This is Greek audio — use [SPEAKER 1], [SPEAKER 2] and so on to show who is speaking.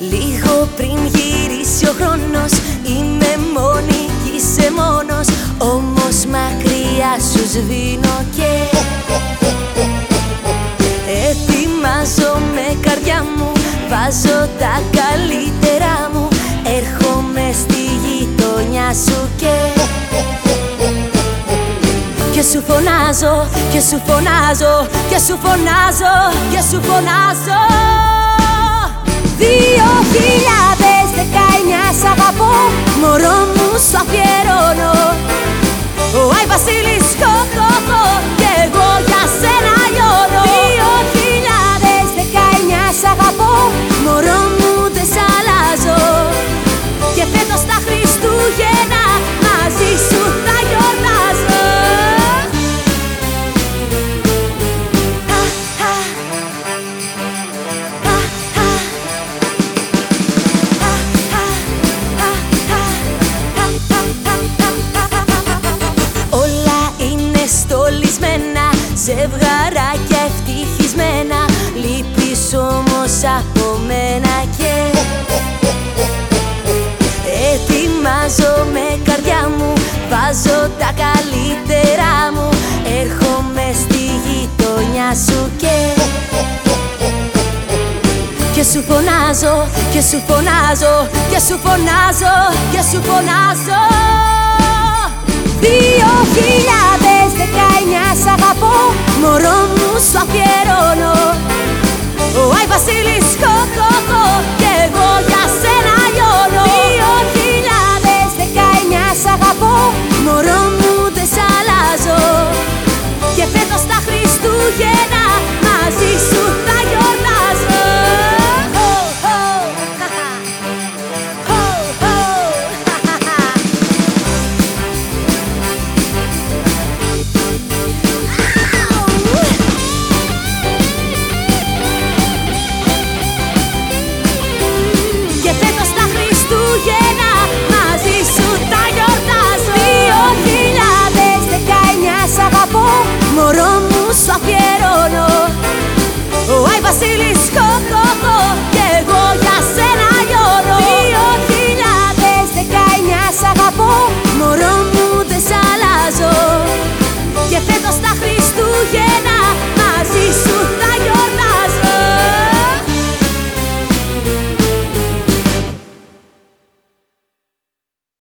[SPEAKER 1] Λίγο πριν γυρίσει ο χρόνος, είμαι μόνη κι είσαι μόνος. Όμως μακριά σου σβήνω και ετοιμάζομαι καρδιά μου, βάζω τα καλύτερά μου. Έρχομαι στη γειτονιά σου και σου φωνάζω, και σου φωνάζω, και σου φωνάζω, και σου φωνάζω. 2019 σ' αγαπώ, μωρό μου σου αφιερώνω. Ο Άι Βασίλης χω, κι εγώ για σένα λιώνω. 2019 σ' αγαπώ, μωρό μου δεν σ' αλλάζω. Και φέτος τα Χριστούγεννα μαζί σου θα γιορτάζω. Στολισμένα, ζευγαράκια ευτυχισμένα. Λείπεις όμως από μένα και ετοιμάζομαι καρδιά μου, βάζω τα καλύτερά μου. Έρχομαι στη γειτονιά σου και σου φωνάζω, και σου φωνάζω, και σου φωνάζω, και σου φωνάζω. 2019 σ' αγαπώ, μωρό μου σου αφιερώνω. Ο Άι Βασίλης χω, κι εγώ για σένα λιώνω.